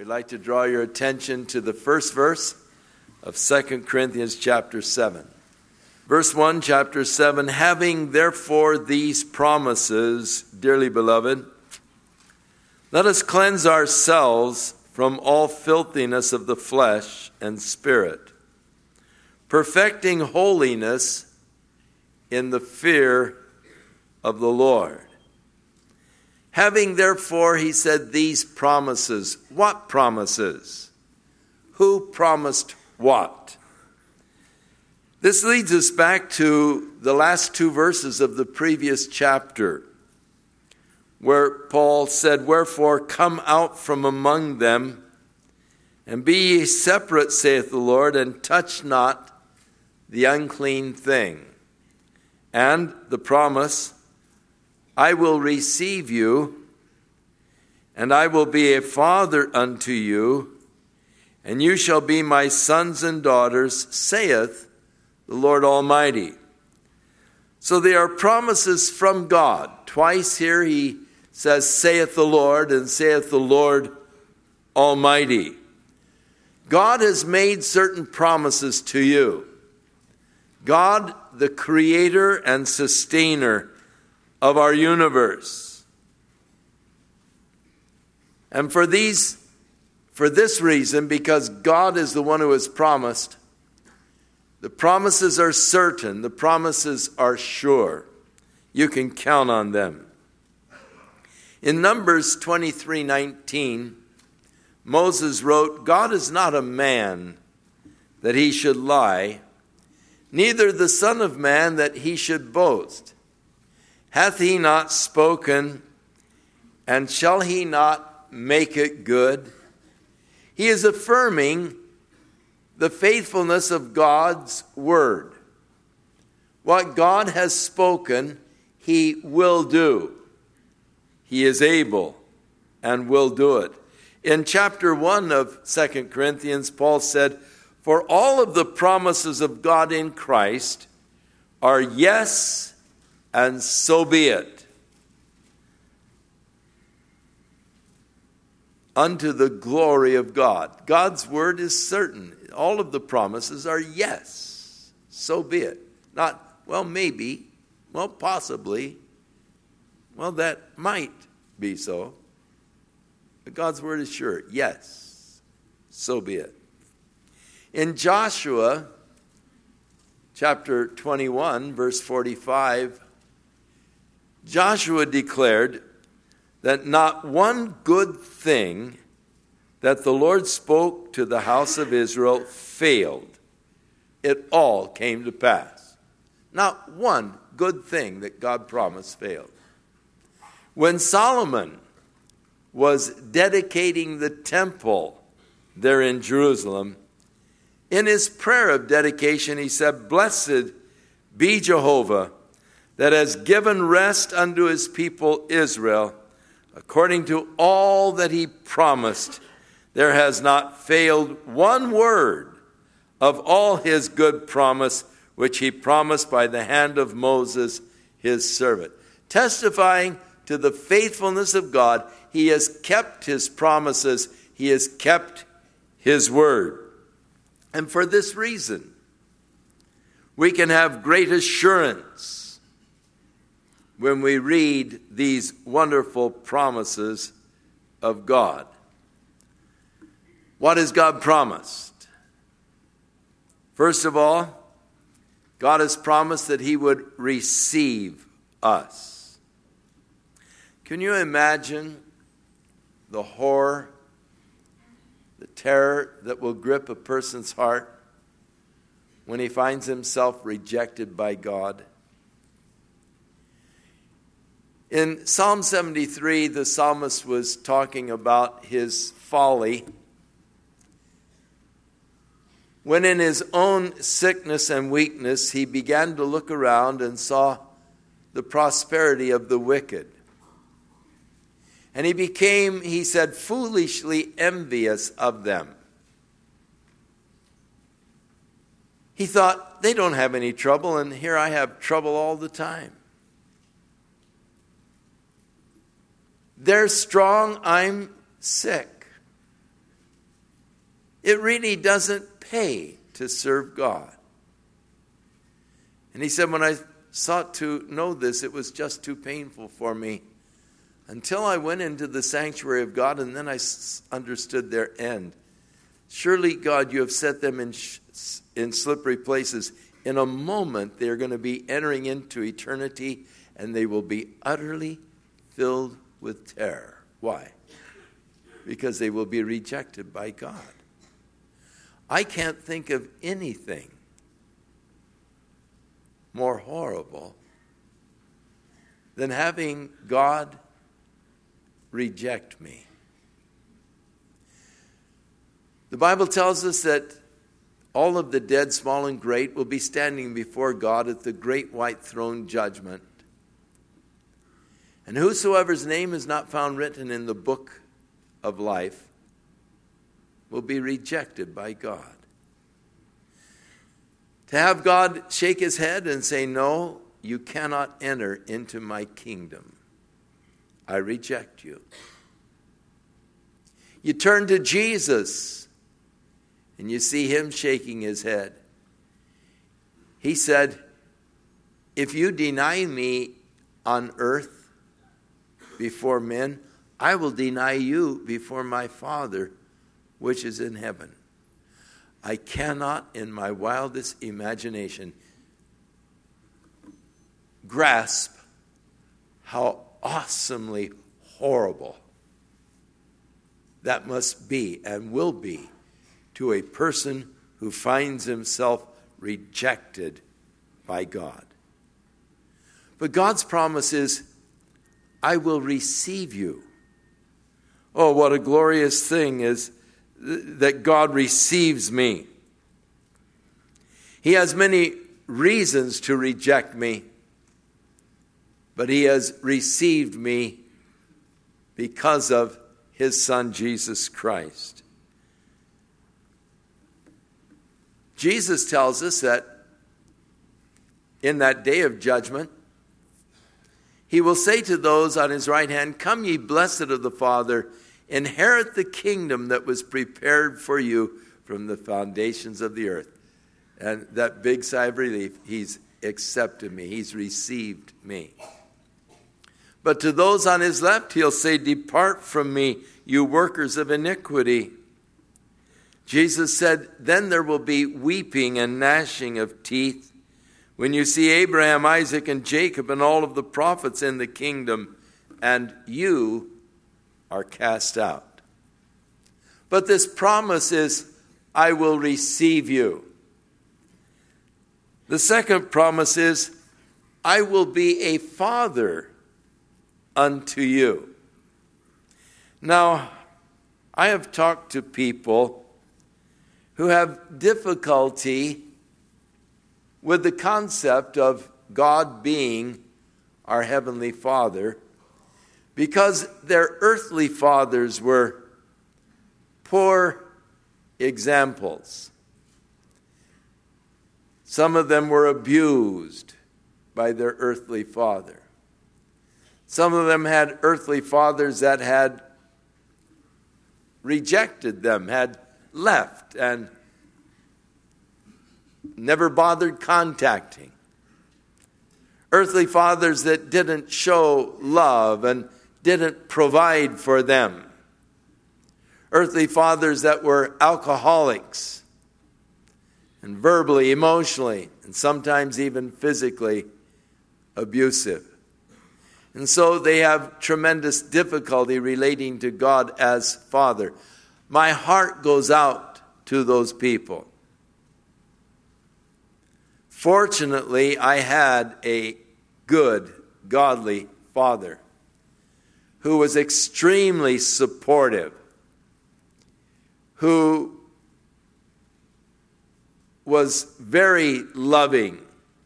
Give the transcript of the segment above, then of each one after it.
We'd like to draw your attention to the first verse of 2 Corinthians chapter 7. Verse 1, chapter 7, having therefore these promises, dearly beloved, let us cleanse ourselves from all filthiness of the flesh and spirit, perfecting holiness in the fear of the Lord. Having therefore, he said, these promises. What promises? Who promised what? This leads us back to the last two verses of the previous chapter, where Paul said, wherefore come out from among them, and be ye separate, saith the Lord, and touch not the unclean thing. And the promise, I will receive you, and I will be a father unto you, and you shall be my sons and daughters, saith the Lord Almighty. So they are promises from God. Twice here he says, saith the Lord, and saith the Lord Almighty. God has made certain promises to you. God, the creator and sustainer of our universe. And for this reason, because God is the one who has promised, the promises are certain, the promises are sure. You can count on them. In Numbers 23:19, Moses wrote, God is not a man that he should lie, neither the Son of Man that he should boast. Hath he not spoken, and shall he not make it good? He is affirming the faithfulness of God's word. What God has spoken, he will do. He is able and will do it. In chapter 1 of 2 Corinthians, Paul said, for all of the promises of God in Christ are yes, and so be it, unto the glory of God. God's word is certain. All of the promises are yes, so be it. Not, well, maybe, well, possibly, well, that might be so. But God's word is sure. Yes, so be it. In Joshua chapter 21, verse 45, Joshua declared that not one good thing that the Lord spoke to the house of Israel failed. It all came to pass. Not one good thing that God promised failed. When Solomon was dedicating the temple there in Jerusalem, in his prayer of dedication, he said, blessed be Jehovah that has given rest unto his people Israel, according to all that he promised. There has not failed one word of all his good promise, which he promised by the hand of Moses, his servant. Testifying to the faithfulness of God, he has kept his promises. He has kept his word. And for this reason, we can have great assurance when we read these wonderful promises of God. What has God promised? First of all, God has promised that he would receive us. Can you imagine the horror, the terror that will grip a person's heart when he finds himself rejected by God? In Psalm 73, the psalmist was talking about his folly when in his own sickness and weakness he began to look around and saw the prosperity of the wicked. And he became, he said, foolishly envious of them. He thought, they don't have any trouble, and here I have trouble all the time. They're strong, I'm sick. It really doesn't pay to serve God. And he said, when I sought to know this, it was just too painful for me until I went into the sanctuary of God, and then I understood their end. Surely, God, you have set them in slippery places. In a moment, they're going to be entering into eternity, and they will be utterly filled with terror. Why? Because they will be rejected by God. I can't think of anything more horrible than having God reject me. The Bible tells us that all of the dead, small and great, will be standing before God at the great white throne judgment. And whosoever's name is not found written in the book of life will be rejected by God. To have God shake his head and say, no, you cannot enter into my kingdom. I reject you. You turn to Jesus and you see him shaking his head. He said, if you deny me on earth before men, I will deny you before my Father which is in heaven. I cannot in my wildest imagination grasp how awesomely horrible that must be and will be to a person who finds himself rejected by God. But God's promise is, I will receive you. Oh, what a glorious thing is that God receives me. He has many reasons to reject me, but he has received me because of his Son, Jesus Christ. Jesus tells us that in that day of judgment, he will say to those on his right hand, come ye blessed of the Father, inherit the kingdom that was prepared for you from the foundations of the earth. And that big sigh of relief, he's accepted me, he's received me. But to those on his left, he'll say, depart from me, you workers of iniquity. Jesus said, then there will be weeping and gnashing of teeth when you see Abraham, Isaac, and Jacob and all of the prophets in the kingdom, and you are cast out. But this promise is, I will receive you. The second promise is, I will be a father unto you. Now, I have talked to people who have difficulty with the concept of God being our Heavenly Father because their earthly fathers were poor examples. Some of them were abused by their earthly father. Some of them had earthly fathers that had rejected them, had left, and never bothered contacting. Earthly fathers that didn't show love and didn't provide for them. Earthly fathers that were alcoholics and verbally, emotionally, and sometimes even physically abusive. And so they have tremendous difficulty relating to God as Father. My heart goes out to those people. Fortunately, I had a good, godly father who was extremely supportive, who was very loving,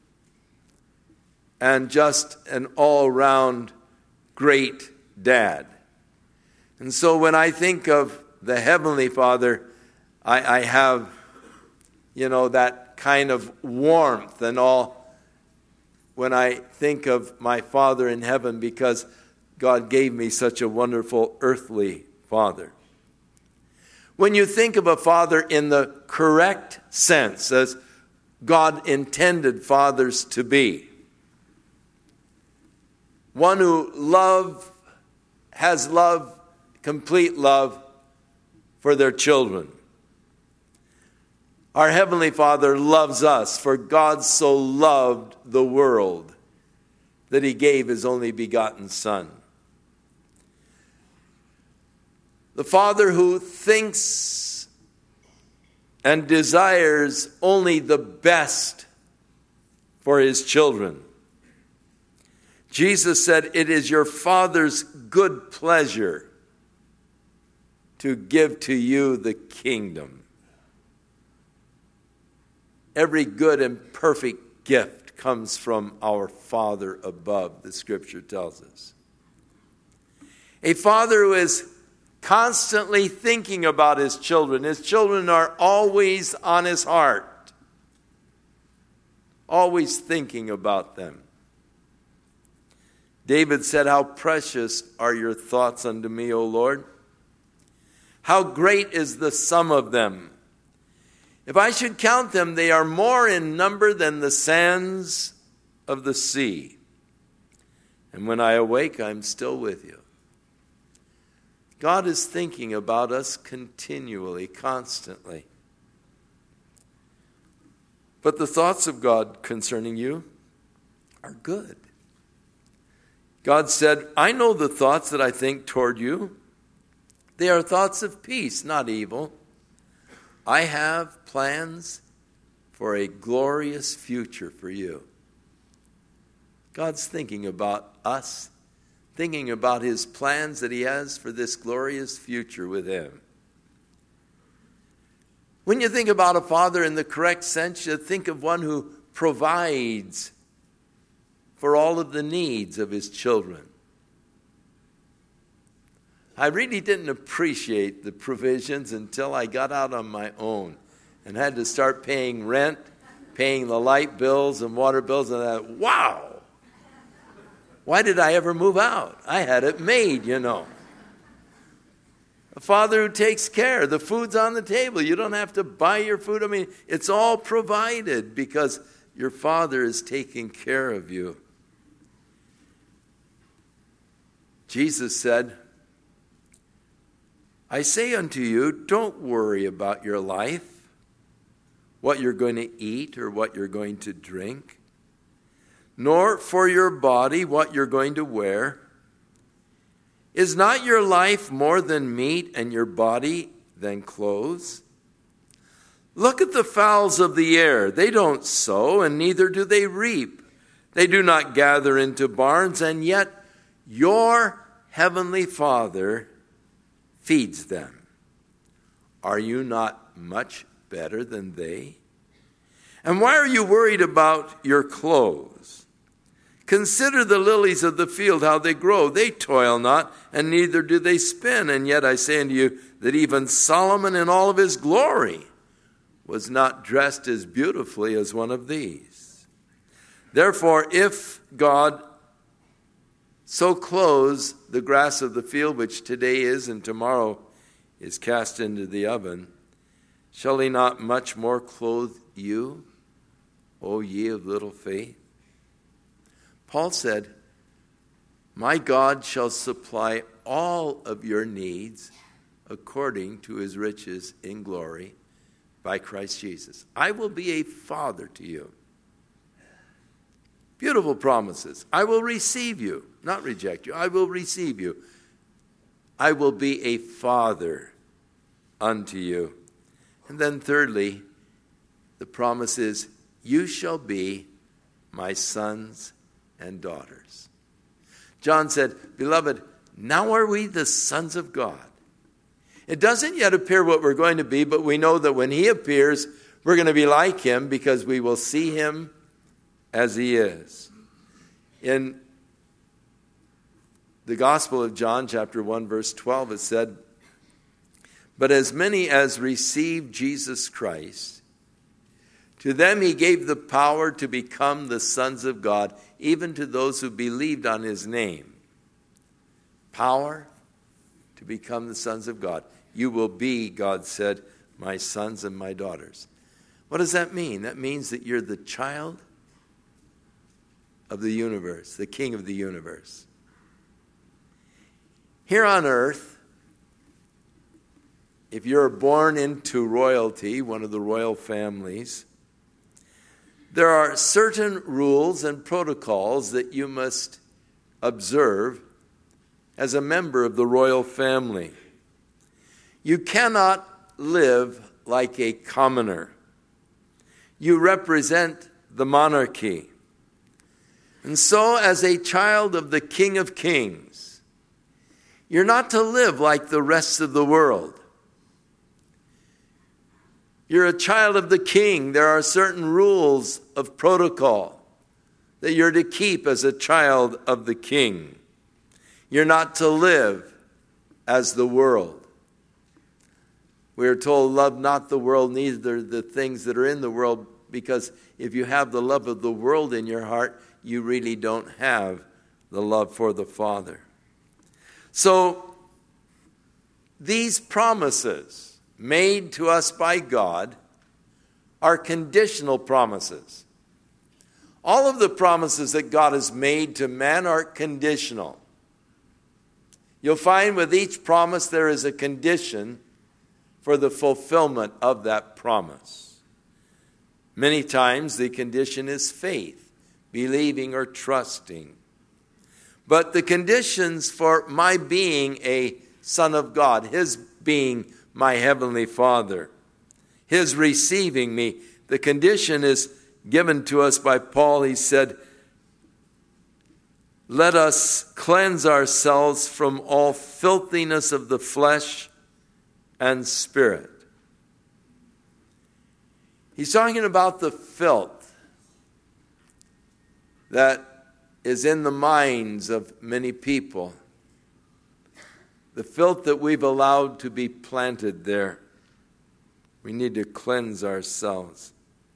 and just an all-around great dad. And so when I think of the Heavenly Father, I have, that kind of warmth and all when I think of my Father in heaven, because God gave me such a wonderful earthly father. When you think of a father in the correct sense, as God intended fathers to be, one who has love, complete love for their children. Our Heavenly Father loves us, for God so loved the world that He gave His only begotten Son. The Father who thinks and desires only the best for His children. Jesus said, "It is your Father's good pleasure to give to you the kingdom." Every good and perfect gift comes from our Father above, the Scripture tells us. A father who is constantly thinking about his children. His children are always on his heart. Always thinking about them. David said, "How precious are your thoughts unto me, O Lord. How great is the sum of them. If I should count them, they are more in number than the sands of the sea. And when I awake, I'm still with you." God is thinking about us continually, constantly. But the thoughts of God concerning you are good. God said, "I know the thoughts that I think toward you. They are thoughts of peace, not evil. I have plans for a glorious future for you." God's thinking about us, thinking about His plans that He has for this glorious future with Him. When you think about a father in the correct sense, you think of one who provides for all of the needs of his children. I really didn't appreciate the provisions until I got out on my own and had to start paying rent, paying the light bills and water bills, and I thought, wow, why did I ever move out? I had it made, you know. A father who takes care. The food's on the table. You don't have to buy your food. I mean, it's all provided because your Father is taking care of you. Jesus said, "I say unto you, don't worry about your life, what you're going to eat or what you're going to drink, nor for your body what you're going to wear. Is not your life more than meat and your body than clothes? Look at the fowls of the air. They don't sow, and neither do they reap. They do not gather into barns, and yet your heavenly Father feeds them. Are you not much better than they? And why are you worried about your clothes? Consider the lilies of the field, how they grow. They toil not, and neither do they spin. And yet I say unto you that even Solomon in all of his glory was not dressed as beautifully as one of these. Therefore, if God so clothes the grass of the field, which today is and tomorrow is cast into the oven, shall He not much more clothe you, O ye of little faith?" Paul said, "My God shall supply all of your needs according to His riches in glory by Christ Jesus." I will be a father to you. Beautiful promises. I will receive you, not reject you. I will receive you. I will be a father unto you. And then thirdly, the promise is, you shall be my sons and daughters. John said, "Beloved, now are we the sons of God." It doesn't yet appear what we're going to be, but we know that when He appears, we're going to be like Him because we will see Him as He is. In the Gospel of John, chapter 1, verse 12, it said, "But as many as received Jesus Christ, to them He gave the power to become the sons of God, even to those who believed on His name." Power to become the sons of God. you will be, God said, my sons and my daughters. What does that mean? That means that you're the child of the universe, the king of the universe. Here on earth, if you're born into royalty, one of the royal families, there are certain rules and protocols that you must observe as a member of the royal family. You cannot live like a commoner. You represent the monarchy. And so, as a child of the King of Kings, you're not to live like the rest of the world. You're a child of the King. There are certain rules of protocol that you're to keep as a child of the King. You're not to live as the world. We are told, love not the world, neither the things that are in the world, because if you have the love of the world in your heart, you really don't have the love for the Father. So, these promises made to us by God are conditional promises. All of the promises that God has made to man are conditional. You'll find with each promise there is a condition for the fulfillment of that promise. Many times the condition is faith, believing or trusting. But the conditions for my being a son of God, his being my heavenly Father, his receiving me, the condition is given to us by Paul. He said, let us cleanse ourselves from all filthiness of the flesh and spirit. He's talking about the filth that is in the minds of many people. The filth that we've allowed to be planted there. We need to cleanse ourselves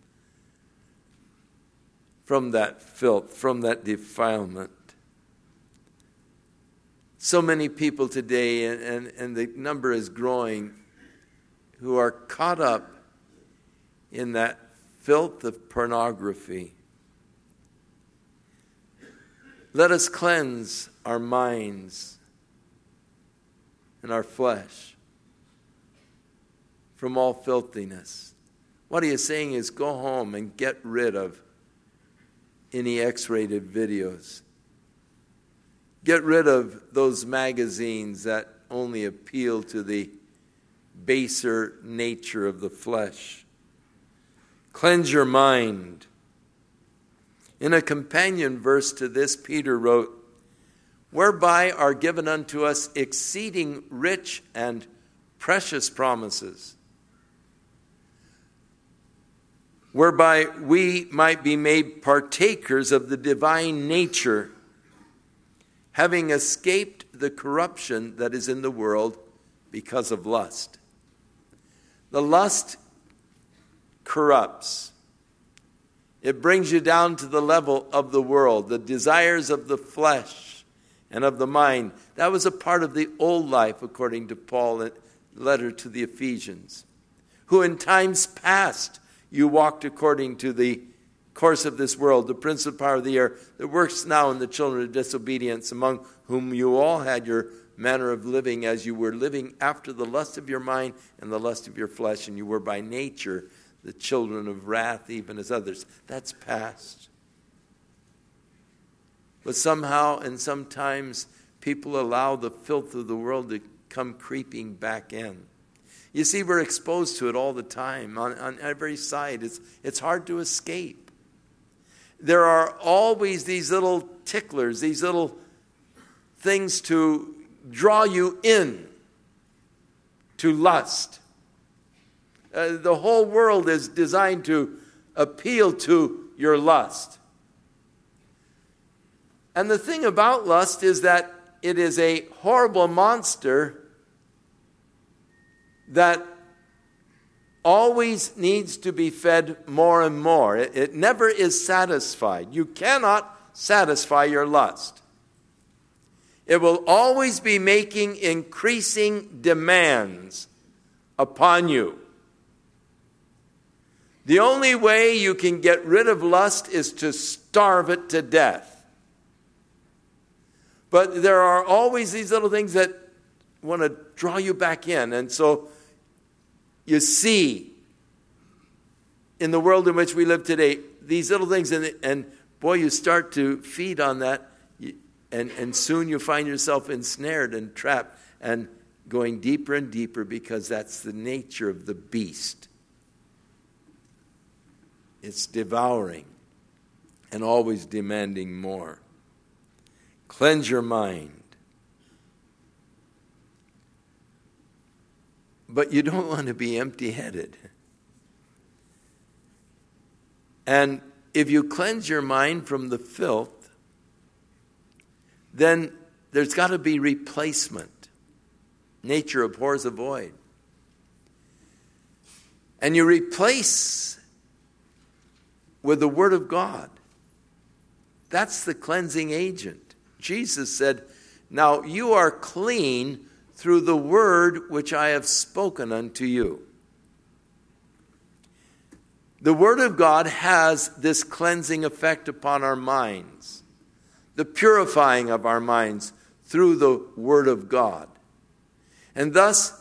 from that filth, from that defilement. So many people today, and the number is growing, who are caught up in that filth of pornography. Let us cleanse our minds and our flesh from all filthiness. What he is saying is go home and get rid of any X-rated videos. Get rid of those magazines that only appeal to the baser nature of the flesh. Cleanse your mind. In a companion verse to this, Peter wrote, whereby are given unto us exceeding rich and precious promises, whereby we might be made partakers of the divine nature, having escaped the corruption that is in the world because of lust. The lust corrupts. It brings you down to the level of the world, the desires of the flesh and of the mind. That was a part of the old life, according to Paul in the letter to the Ephesians, who in times past you walked according to the course of this world, the prince of power of the air that works now in the children of disobedience, among whom you all had your manner of living as you were living after the lust of your mind and the lust of your flesh, and you were by nature the children of wrath, even as others. That's past. But somehow and sometimes people allow the filth of the world to come creeping back in. You see, we're exposed to it all the time, on every side. It's hard to escape. There are always these little ticklers, these little things to draw you in to lust. The whole world is designed to appeal to your lust. And the thing about lust is that it is a horrible monster that always needs to be fed more and more. It never is satisfied. You cannot satisfy your lust. It will always be making increasing demands upon you. The only way you can get rid of lust is to starve it to death. But there are always these little things that want to draw you back in. And so you see, in the world in which we live today, these little things, and boy, you start to feed on that, and soon you find yourself ensnared and trapped and going deeper and deeper, because that's the nature of the beast. It's devouring and always demanding more. Cleanse your mind. But you don't want to be empty-headed. And if you cleanse your mind from the filth, then there's got to be replacement. Nature abhors a void. And you replace with the Word of God. That's the cleansing agent. Jesus said, "Now you are clean through the word which I have spoken unto you." The Word of God has this cleansing effect upon our minds, the purifying of our minds through the Word of God. And thus,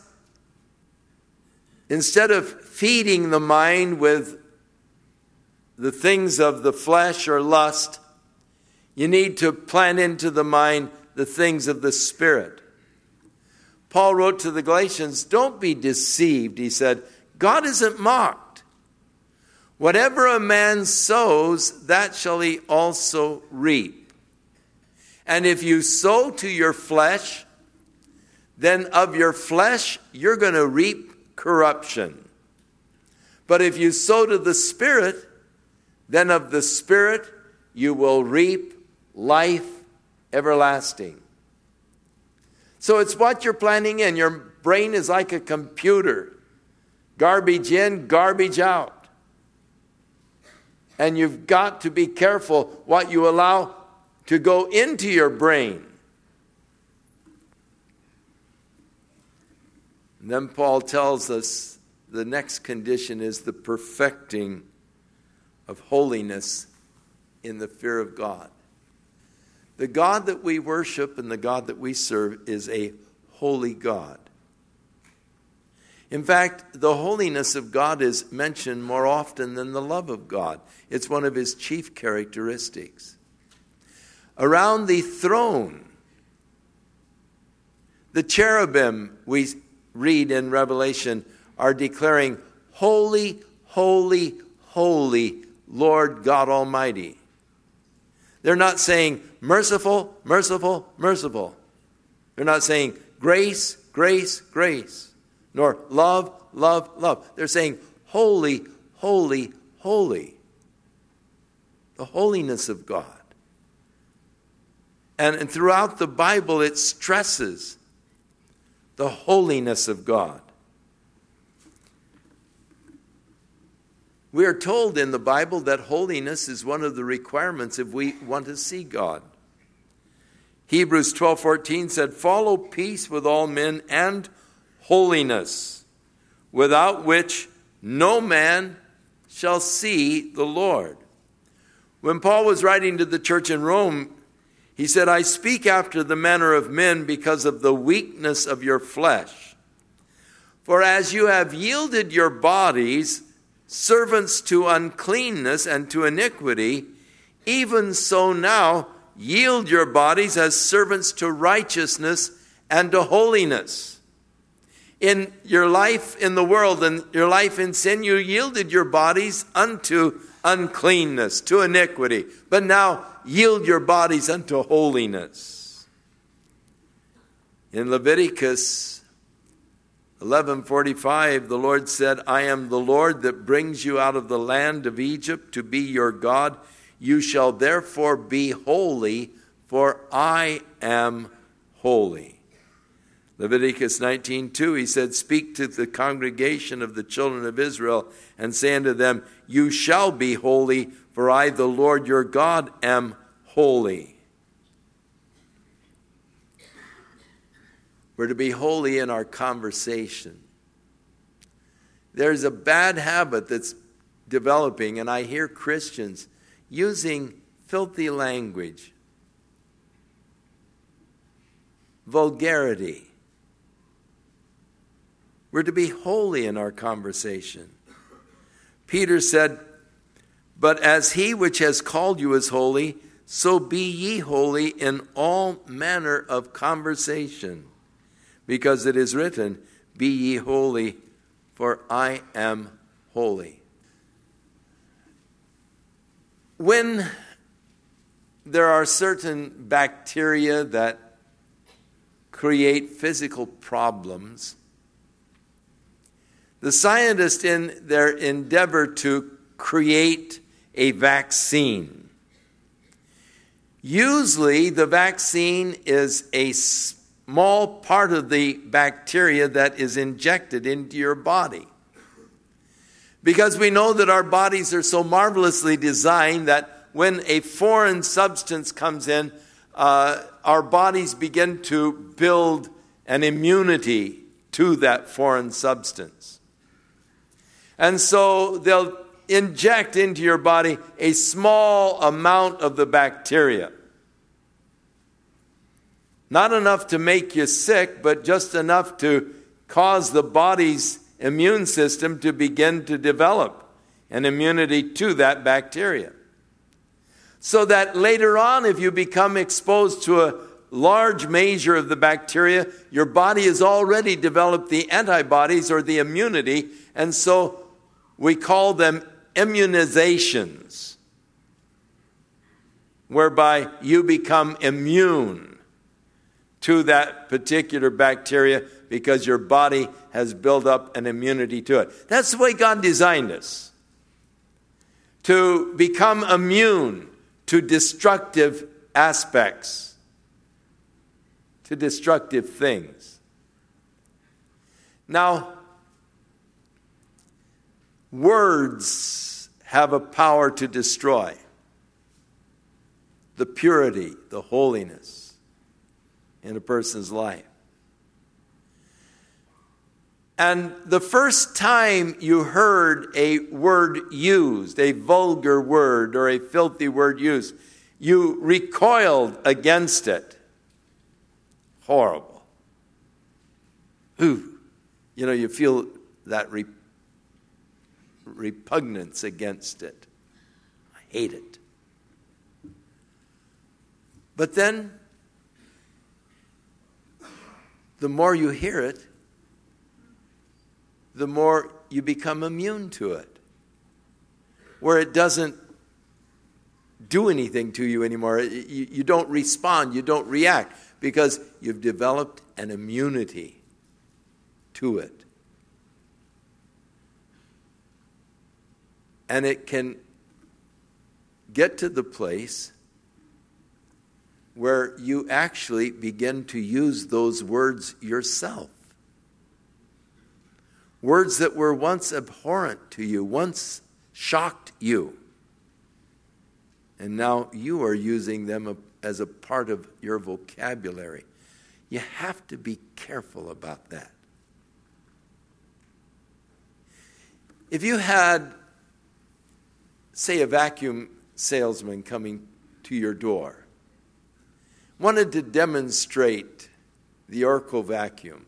instead of feeding the mind with the things of the flesh or lust, you need to plant into the mind the things of the Spirit. Paul wrote to the Galatians, "Don't be deceived," he said. "God isn't mocked. Whatever a man sows, that shall he also reap. And if you sow to your flesh, then of your flesh you're going to reap corruption. But if you sow to the Spirit, then of the Spirit you will reap life everlasting." So it's what you're planting in. Your brain is like a computer. Garbage in, garbage out. And you've got to be careful what you allow to go into your brain. And then Paul tells us the next condition is the perfecting of holiness in the fear of God. The God that we worship and the God that we serve is a holy God. In fact, the holiness of God is mentioned more often than the love of God. It's one of his chief characteristics. Around the throne, the cherubim, we read in Revelation, are declaring, "Holy, holy, holy, Lord God Almighty." They're not saying merciful, merciful, merciful. They're not saying grace, grace, grace, nor love, love, love. They're saying holy, holy, holy. The holiness of God. And throughout the Bible it stresses the holiness of God. We are told in the Bible that holiness is one of the requirements if we want to see God. Hebrews 12:14 said, "Follow peace with all men and holiness, without which no man shall see the Lord." When Paul was writing to the church in Rome, he said, "I speak after the manner of men because of the weakness of your flesh. For as you have yielded your bodies servants to uncleanness and to iniquity, even so now yield your bodies as servants to righteousness and to holiness." In your life in the world and your life in sin, you yielded your bodies unto uncleanness, to iniquity. But now yield your bodies unto holiness. In Leviticus 11:45, the Lord said, "I am the Lord that brings you out of the land of Egypt to be your God. You shall therefore be holy, for I am holy." Leviticus 19:2, he said, "Speak to the congregation of the children of Israel and say unto them, you shall be holy, for I, the Lord your God, am holy." We're to be holy in our conversation. There's a bad habit that's developing, and I hear Christians using filthy language, vulgarity. We're to be holy in our conversation. Peter said, "But as he which has called you is holy, so be ye holy in all manner of conversation. Because it is written, Be ye holy, for I am holy." When there are certain bacteria that create physical problems, the scientists, in their endeavor to create a vaccine, usually the vaccine is a small part of the bacteria that is injected into your body. Because we know that our bodies are so marvelously designed that when a foreign substance comes in, our bodies begin to build an immunity to that foreign substance. And so they'll inject into your body a small amount of the bacteria. Not enough to make you sick, but just enough to cause the body's immune system to begin to develop an immunity to that bacteria. So that later on, if you become exposed to a large measure of the bacteria, your body has already developed the antibodies or the immunity, and so we call them immunizations, whereby you become immune to that particular bacteria because your body has built up an immunity to it. That's the way God designed us, to become immune to destructive aspects, to destructive things. Now, words have a power to destroy the purity, the holiness in a person's life. And the first time you heard a word used, a vulgar word or a filthy word used, you recoiled against it. Horrible. Ooh. You know, you feel that repugnance against it. I hate it. But then, the more you hear it, the more you become immune to it, where it doesn't do anything to you anymore. You don't respond, you don't react, because you've developed an immunity to it. And it can get to the place where you actually begin to use those words yourself. Words that were once abhorrent to you, once shocked you. And now you are using them as a part of your vocabulary. You have to be careful about that. If you had, say, a vacuum salesman coming to your door, wanted to demonstrate the Orco vacuum,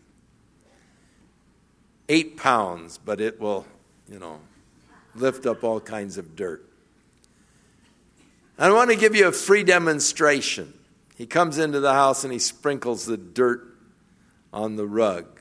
8 pounds, but it will, lift up all kinds of dirt. I want to give you a free demonstration. He comes into the house and he sprinkles the dirt on the rug.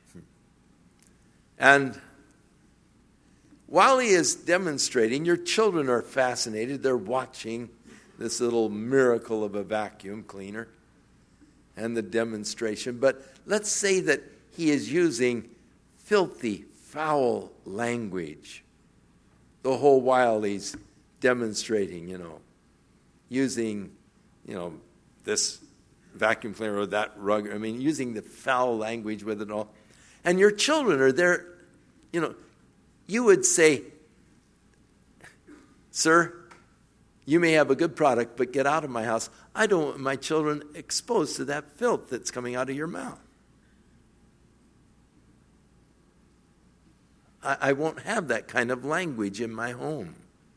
And while he is demonstrating, your children are fascinated. They're watching this little miracle of a vacuum cleaner and the demonstration. But let's say that he is using filthy, foul language the whole while he's demonstrating, using, this vacuum cleaner or that rug. Using the foul language with it all. And your children are there, you would say, "Sir, you may have a good product, but get out of my house. I don't want my children exposed to that filth that's coming out of your mouth." I won't have that kind of language in my home.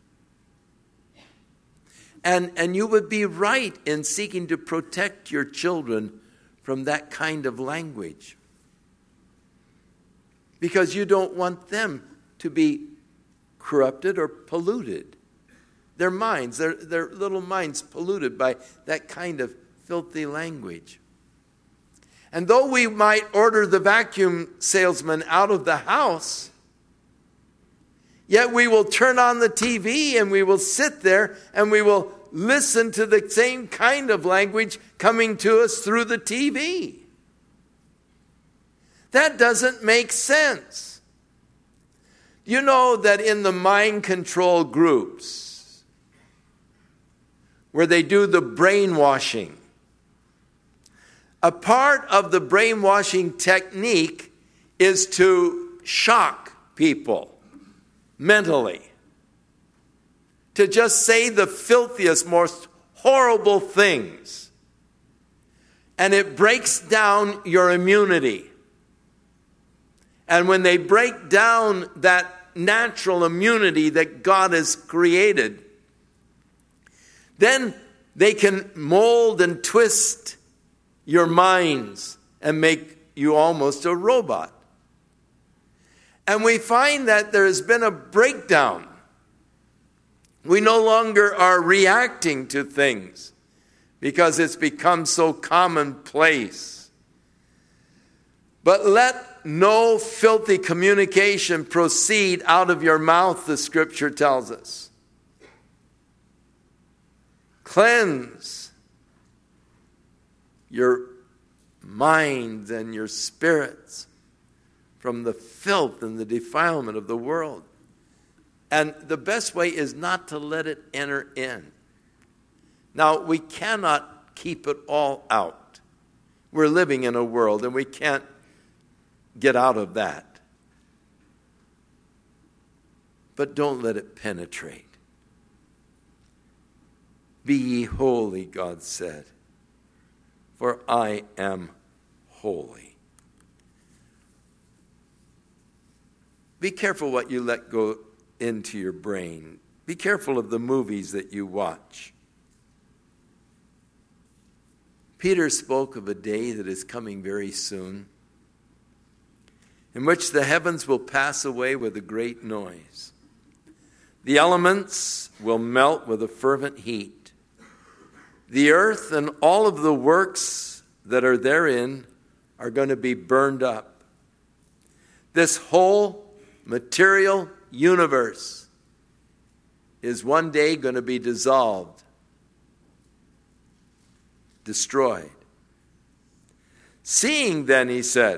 And you would be right in seeking to protect your children from that kind of language, because you don't want them to be corrupted or polluted. Their minds, their little minds polluted by that kind of filthy language. And though we might order the vacuum salesman out of the house, yet we will turn on the TV and we will sit there and we will listen to the same kind of language coming to us through the TV. That doesn't make sense. You know that in the mind control groups, where they do the brainwashing, a part of the brainwashing technique is to shock people mentally, to just say the filthiest, most horrible things. And it breaks down your immunity. And when they break down that natural immunity that God has created, then they can mold and twist your minds and make you almost a robot. And we find that there has been a breakdown. We no longer are reacting to things because it's become so commonplace. But let no filthy communication proceed out of your mouth, the scripture tells us. Cleanse your minds and your spirits from the filth and the defilement of the world. And the best way is not to let it enter in. Now, we cannot keep it all out. We're living in a world and we can't get out of that. But don't let it penetrate. Be ye holy, God said, for I am holy. Be careful what you let go into your brain. Be careful of the movies that you watch. Peter spoke of a day that is coming very soon, in which the heavens will pass away with a great noise. The elements will melt with a fervent heat. The earth and all of the works that are therein are going to be burned up. This whole material universe is one day going to be dissolved, destroyed. Seeing then, he said,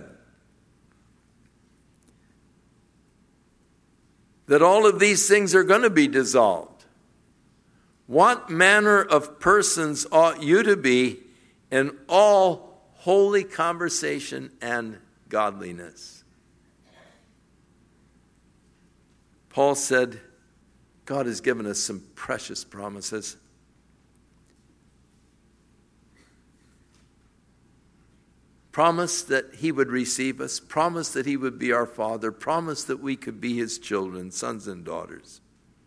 that all of these things are going to be dissolved, what manner of persons ought you to be in all holy conversation and godliness? Paul said, God has given us some precious promises. Promise that he would receive us. Promise that he would be our Father. Promise that we could be his children, sons and daughters.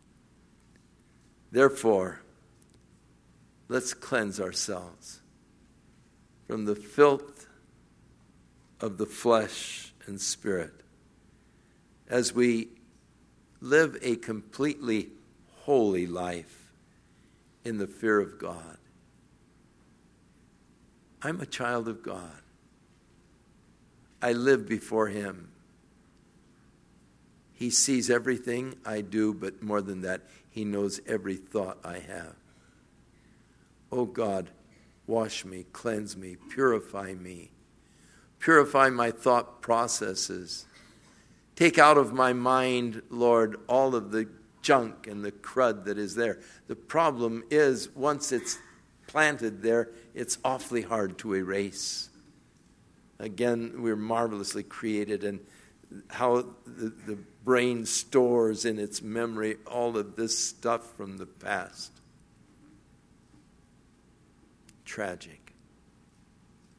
Therefore, let's cleanse ourselves from the filth of the flesh and spirit as we live a completely holy life in the fear of God. I'm a child of God. I live before him. He sees everything I do, but more than that, he knows every thought I have. Oh God, wash me, cleanse me, purify me. Purify my thought processes. Take out of my mind, Lord, all of the junk and the crud that is there. The problem is, once it's planted there, it's awfully hard to erase. Again, we're marvelously created, and how the brain stores in its memory all of this stuff from the past. Tragic.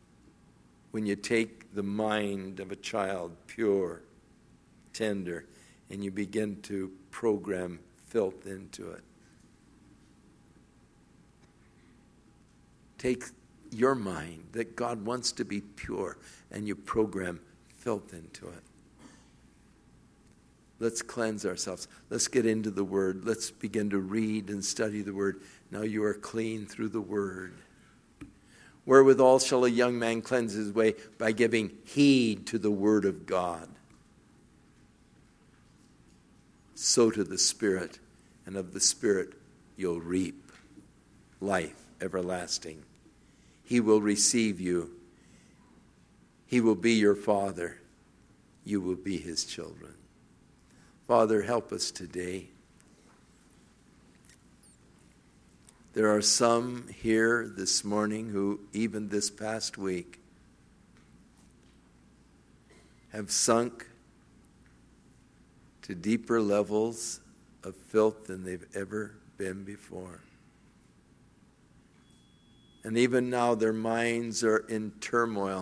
When you take the mind of a child, pure, tender, and you begin to program filth into it. Take your mind that God wants to be pure, and you program filth into it. Let's cleanse ourselves. Let's get into the Word. Let's begin to read and study the Word. Now you are clean through the Word. Wherewithal shall a young man cleanse his way? By giving heed to the Word of God. Sow to the Spirit, and of the Spirit you'll reap life everlasting. He will receive you. He will be your Father. You will be His children. Father, help us today. There are some here this morning who, even this past week, have sunk to deeper levels of filth than they've ever been before. And even now their minds are in turmoil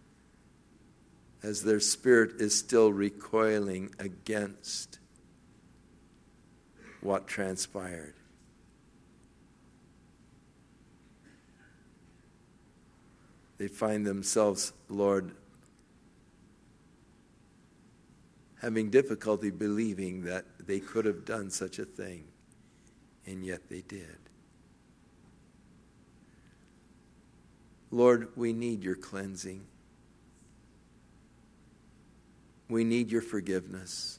as their spirit is still recoiling against what transpired. They find themselves, Lord, having difficulty believing that they could have done such a thing, and yet they did. Lord, we need your cleansing. We need your forgiveness.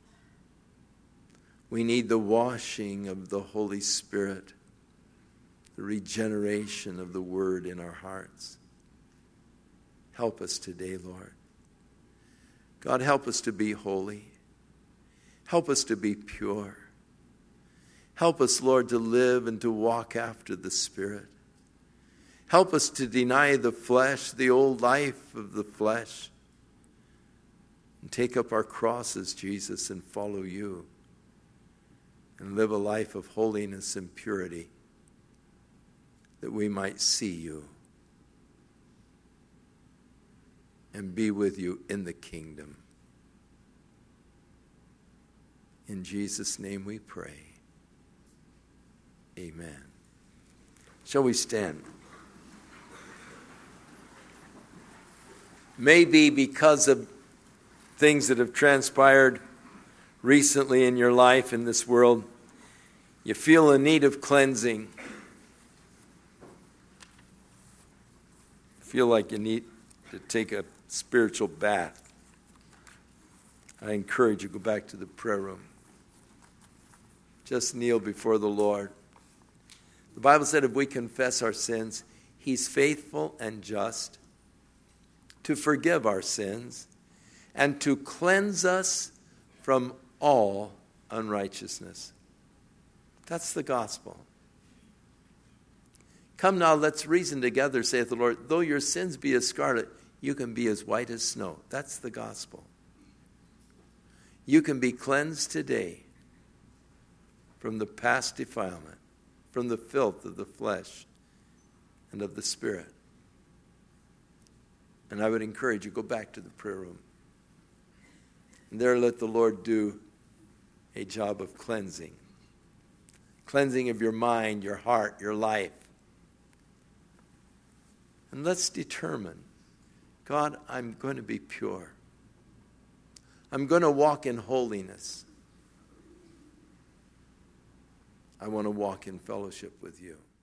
We need the washing of the Holy Spirit, the regeneration of the Word in our hearts. Help us today, Lord. God, help us to be holy. Help us to be pure. Help us, Lord, to live and to walk after the Spirit. Help us to deny the flesh, the old life of the flesh, and take up our crosses, Jesus, and follow you, and live a life of holiness and purity, that we might see you and be with you in the kingdom. In Jesus' name we pray. Amen. Shall we stand? Maybe because of things that have transpired recently in your life, in this world, you feel a need of cleansing. Feel like you need to take a spiritual bath. I encourage you, go back to the prayer room. Just kneel before the Lord. The Bible said if we confess our sins, He's faithful and just to forgive our sins and to cleanse us from all unrighteousness. That's the gospel. Come now, let's reason together, saith the Lord. Though your sins be as scarlet, you can be as white as snow. That's the gospel. You can be cleansed today from the past defilement, from the filth of the flesh and of the spirit. And I would encourage you, go back to the prayer room. And there let the Lord do a job of cleansing. Cleansing of your mind, your heart, your life. And let's determine, God, I'm going to be pure. I'm going to walk in holiness. I want to walk in fellowship with you.